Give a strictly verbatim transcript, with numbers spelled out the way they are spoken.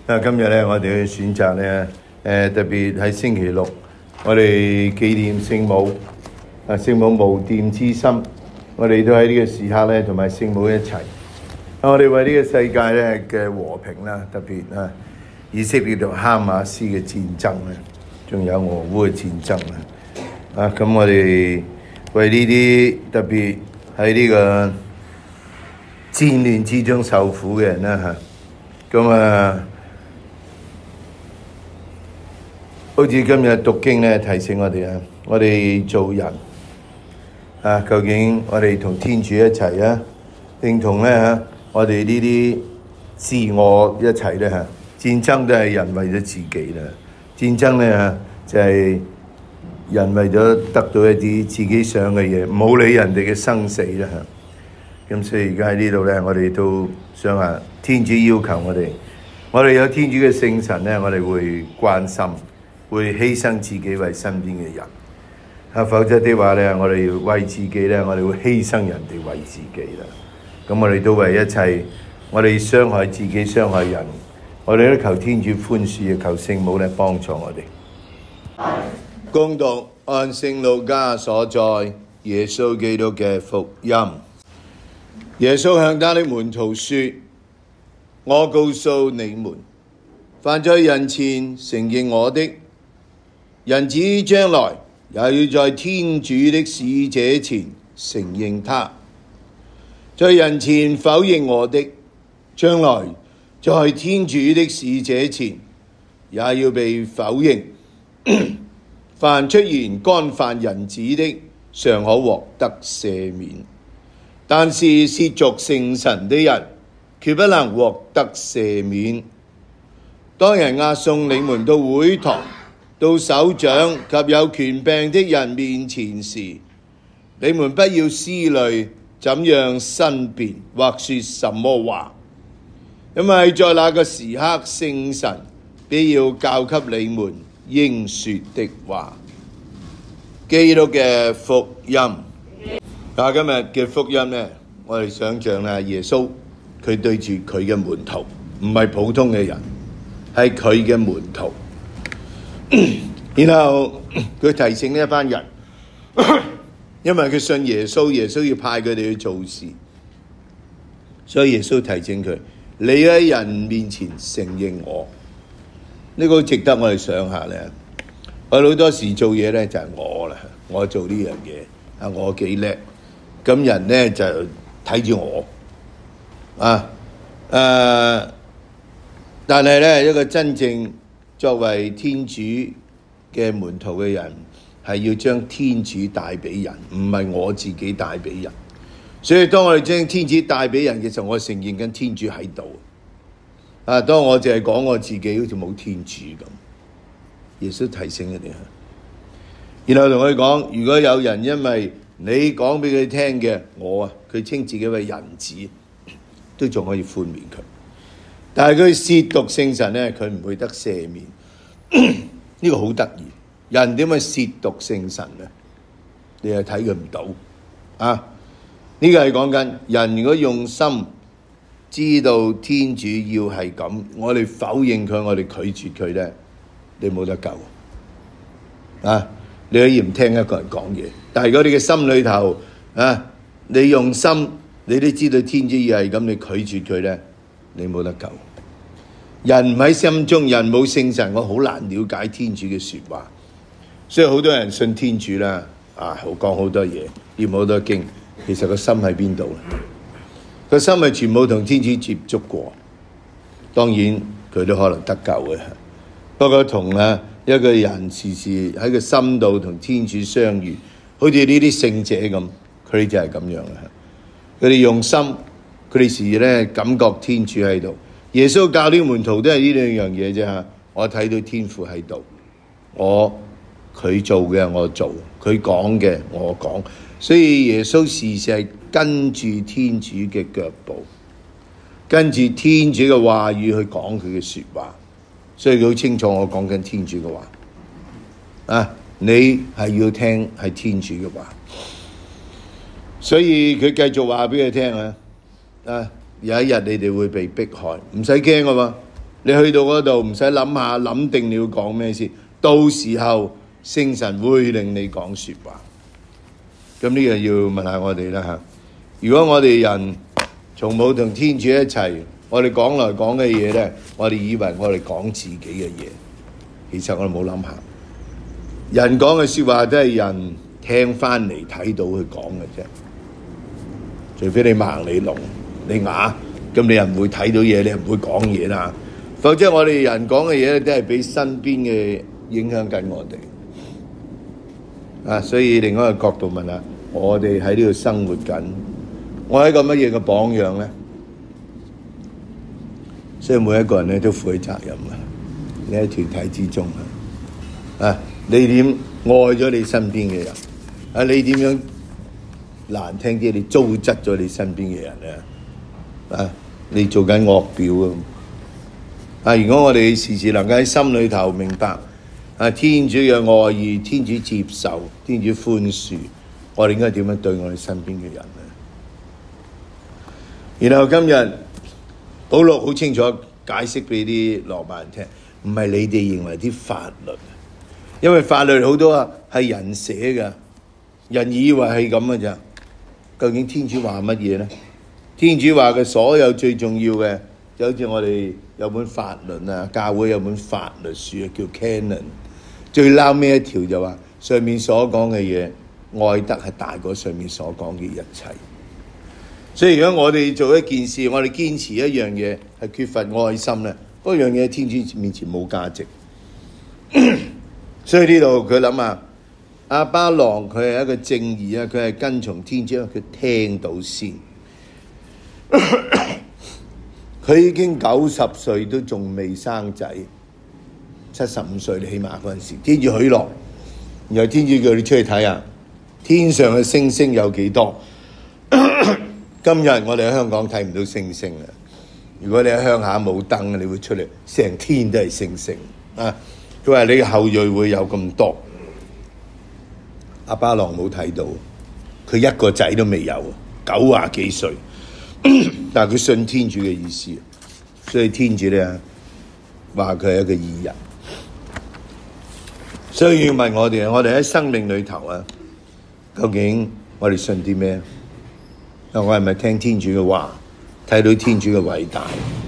啊，今日咧，我哋去選擇咧，誒特別喺星期六，我哋紀念聖母，啊聖母無玷之心，我哋都喺呢個時刻咧，同埋聖母一齊。啊，我哋為呢個世界咧嘅和平啦，特別啊以色列同哈馬斯嘅戰爭咧，仲有俄烏嘅戰爭啊，啊咁我哋為呢啲特別喺呢個戰亂之中受苦嘅人啦嚇，咁啊。好似今日讀經咧提醒我哋啊，我哋做人啊，究竟我哋同天主一齊啊，定同咧嚇我哋呢啲自我一齊咧嚇？戰爭都係人為咗自己啦，戰爭咧嚇就係人為咗得到一啲自己想嘅嘢，唔好理人哋嘅生死啦嚇。咁所以而家喺呢度咧，我哋都想話天主要求我哋，我哋有天主嘅聖神咧，我哋會關心。會犧牲自己為身邊嘅人，啊，否則的話咧，我哋要為自己咧，我哋會犧牲人哋為自己啦。咁我哋都為一切，我哋傷害自己、傷害人，我哋都求天主寬恕，求聖母咧幫助我哋。恭讀按聖路加所載耶穌基督嘅福音。耶穌向他的門徒說：我告訴你們，凡在人前承認我的，人子將來也要在天主的使者前承認他；在人前否認我的，將來在天主的使者前也要被否認。凡出言干犯人子的，尚可獲得赦免；但是褻瀆聖神的人，決不能獲得赦免。當人押送你們到會堂，到首長及有權柄的人面前時，你們不要思慮怎樣申辯或說什麼話，因為在那個時刻，聖神必要教給你們應說的話。基督嘅福音。啊，今日嘅福音呢，我哋想象啊，耶穌佢對住佢嘅門徒，唔係普通嘅人，係佢嘅門徒。然後佢提醒呢一班人，因為佢信耶穌，耶穌要派佢哋去做事，所以耶穌提醒佢：你喺人面前承認我，呢個值得我哋想下咧。我好多時做嘢咧就係我啦，我做呢樣嘢啊，我幾叻，咁人咧就睇住我啊，誒，但係咧一個真正作為天主嘅門徒嘅人，係要將天主帶俾人，唔係我自己帶俾人。所以當我哋將天主帶俾人嘅時候，我承認緊天主喺度。啊，當我淨係講我自己，好似冇天主咁。耶穌提醒佢哋，然後同佢講：如果有人因為你講俾佢聽嘅，我啊，佢稱自己為人子，都仲可以寬免佢。但係佢褻瀆聖神咧，佢唔會得赦免。呢個好得意，人點解褻瀆聖神咧？你係睇佢唔到啊！呢個係講緊人如果用心知道天主要係咁，我哋否認佢，我哋拒絕佢咧，你冇得救啊！你可以唔聽一個人講嘢，但係如果你嘅心裏頭啊，你用心，你都知道天主要係咁，你拒絕佢咧，你冇得救。人唔喺心中，人冇聖神，我好難了解天主嘅說話。所以好多人信天主啦，啊，好講好多嘢，念好多經，其實個心喺邊度？個心係全部同天主接觸過，當然佢都可能得救嘅。不過同啊一個人時時喺個心度同天主相遇，好似呢啲聖者咁，佢哋就係咁樣嘅。佢哋用心，佢哋時咧感覺天主喺度。耶穌教啲門徒都係呢兩樣嘢啫。我睇到天父喺度，我佢做嘅我做，佢講嘅我講，所以耶穌時時係跟住天主嘅腳步，跟住天主嘅話語去講佢嘅說話，所以佢好清楚我講緊天主嘅話。啊，你係要聽係天主嘅話，所以佢繼續話俾佢聽啊，啊。有一日你哋會被迫害，唔使驚噶嘛， 你去到嗰度唔使諗下，諗定你要講咩先，到時候聖神會令你講説話。咁呢個要問下我哋啦嚇。如果我哋人從冇同天主一齊，我哋講來講嘅嘢咧，我哋以為我哋講自己嘅嘢，其實我哋冇諗下，人講嘅説話都係人聽翻嚟睇到佢講嘅啫。除非你盲你聾你啞，咁你又唔會睇到嘢，你又唔會講嘢啦。否則我哋人講嘅嘢都係俾身邊嘅影響緊我哋。啊，所以另外一個角度問下，我哋喺呢度生活緊，我係一個乜嘢嘅榜樣咧？所以每一個人咧都負起責任啊！你喺團體之中啊，啊，你點愛咗你身邊嘅人？啊，你點樣難聽啲？你糟質咗你身邊嘅人咧？啊，你做緊惡表啊！啊，如果我哋時時能夠喺心裏頭明白啊，天主嘅愛意，天主接受，天主寬恕，我哋應該點樣對我哋身邊嘅人咧？然後今日保祿好清楚解釋俾啲羅馬人聽，唔係你哋認為啲法律，因為法律好多啊係人寫嘅，人以為係咁嘅咋。究竟天主話乜嘢咧？天主話嘅所有最重要嘅，就好似我哋有本法律啊，教會有本法律書啊，叫 Canon。最撈尾一條就話，上面所講嘅嘢，愛德係大過上面所講嘅一切。所以如果我哋做一件事，我哋堅持一樣嘢係缺乏愛心咧，嗰樣嘢喺天主面前冇價值。所以呢度佢諗下，亞巴郎佢係一個正義啊，佢係跟從天主，佢聽到先。佢已經九十歲都仲未生仔，七十五歲你起碼嗰陣時，天主許諾，然後天主叫你出去睇下天上嘅星星有幾多。今日我哋喺香港睇唔到星星啊！如果你喺鄉下冇燈，你會出嚟成天都係星星啊！佢話你嘅後裔會有咁多。亞巴郎冇睇到，佢一個仔都未有，九廿幾歲，但係佢信天主嘅意思，所以天主咧話佢係一個義人。所以要問我哋，我哋喺生命裏頭啊，究竟我哋信啲咩？我係咪聽天主嘅話，睇到天主嘅偉大？